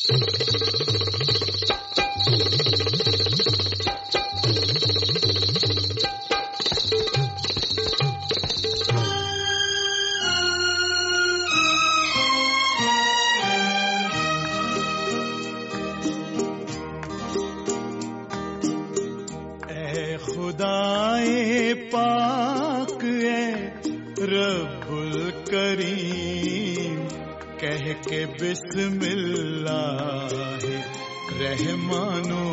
खुदाए पाक रब्बुल करीम कह के बिस्मिल्लाह रहमानो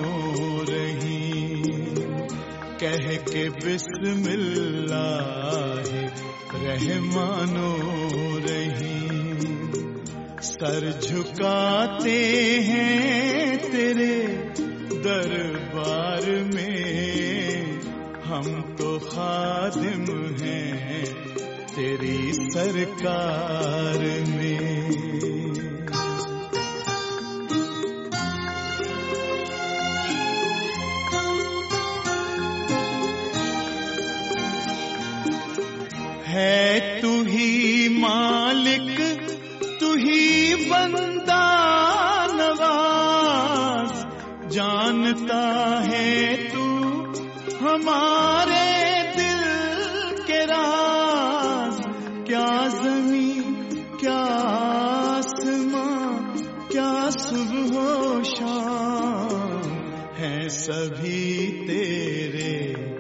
रहीम कह के बिस्मिल्लाह रहमानो रहीम सर झुकाते हैं तेरे दरबार में हम तो खादिम हैं तेरी सरकार में। है तू ही मालिक तू ही बंदा नवाज जानता है तू हमारे दिल के राज क्या ज़मीं क्या आसमां क्या सुबह शाम है सभी तेरे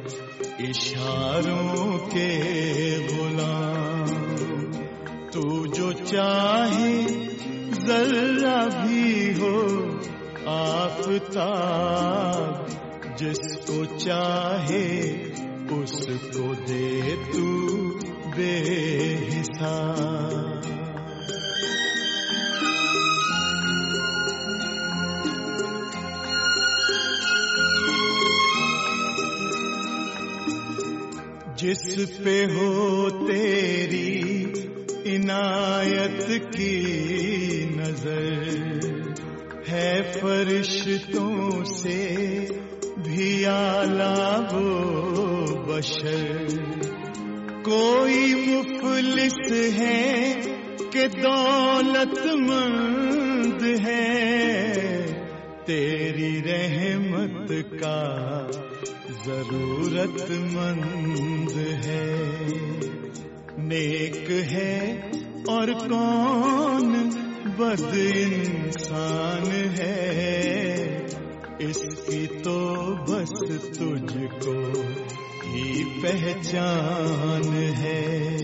इशारों के गुलाम तू जो चाहे जर्रा भी हो आफताब जिसको चाहे उसको दे तू बेहिसाब। जिस पे हो तेरी इनायत की नजर है फरिश्तों से भी आला वो बशर कोई मुफलिस है कि दौलतमंद है तेरी रहमत का जरूरतमंद है नेक है और कौन बद इंसान है इसकी तो बस तुझको ही पहचान है।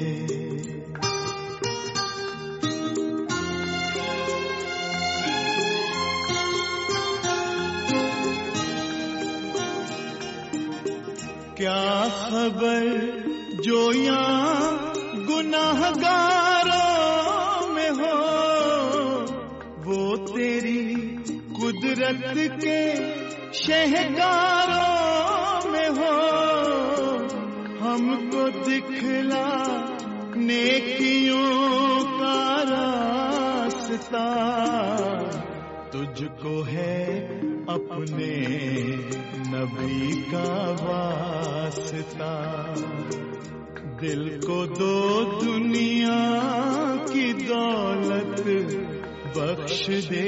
क्या खबर जो यहाँ गुनाहगारों में हो वो तेरी कुदरत के शहकारों में हो हमको दिखला नेकियों का रास्ता तुझको है अपने नबी का वास्ता दिल को दो दुनिया की दौलत बख्श दे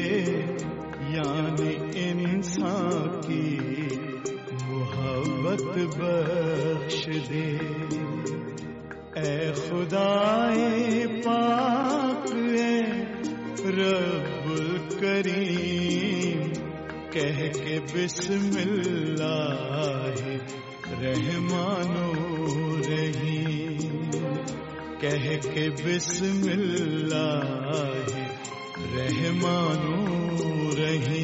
यानी इंसान की मोहब्बत बख्श दे। ऐ खुदाए पाक रब्बुल करीम कह के बिस्मिल्लाह रहमानो रहीम कह के बिस्मिल्लाह रहमानो रहीम।